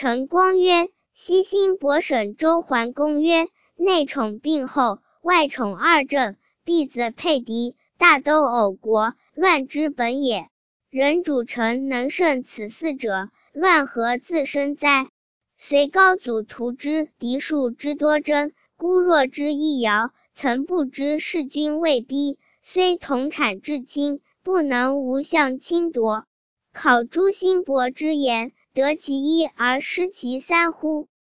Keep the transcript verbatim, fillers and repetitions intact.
陈光曰：西辛伯省周桓公曰：内宠并后，外宠二正，必则配敌，大都偶国，乱之本也。人主臣能胜此四者，乱何自生哉？虽高祖图之敌数之多争，孤弱之易摇，曾不知弑君未逼，虽同产至亲，不能无相侵夺。考诸辛伯之言，得其一而失其三乎？